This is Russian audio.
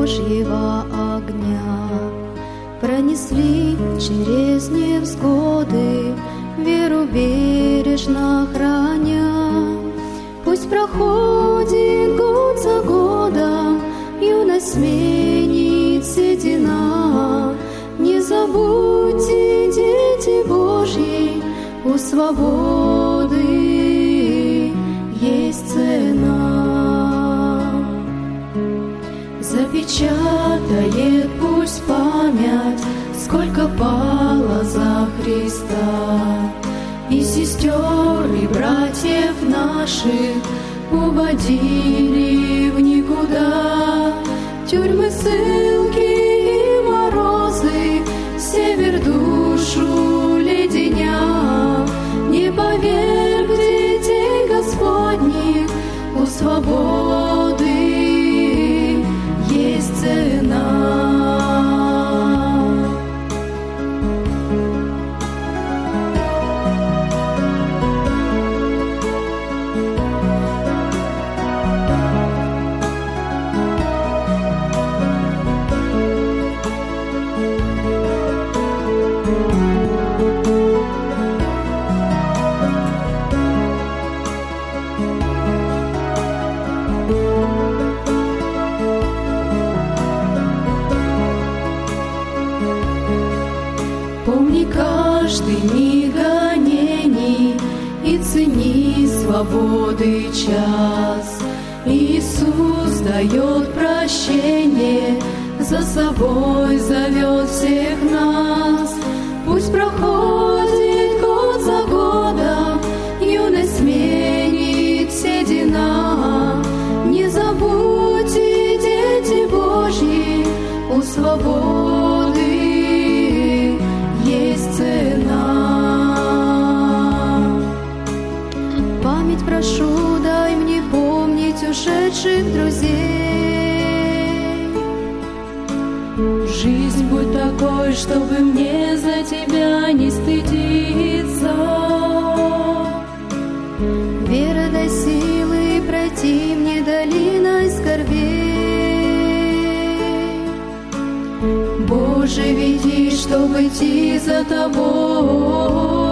Божьего огня. Пронесли через невзгоды, веру бережно храня. Пусть проходит год за годом, юность сменит седина. Не забудьте, дети Божьи, у свободы есть цена. Запечатает пусть память, сколько пало за Христа. И сестер, и братьев наших уводили в никуда. Тюрьмы, ссылки и морозы, север душу леденя. Не поверь, детей Господних, у свободы есть цена. Помни каждый миг гонений и цени свободы час. Иисус дает прощение, за собой зовет всех нас. Пусть проходит год за годом, юность сменит седина. Не забудьте, дети Божьи, у свободы есть цена. Память прошу, дай мне помнить ушедших друзей. Жизнь будь такой, чтобы мне за тебя не стыдиться. Вера дай силы пройти мне долиной скорбей. Боже, веди, чтобы идти за тобой.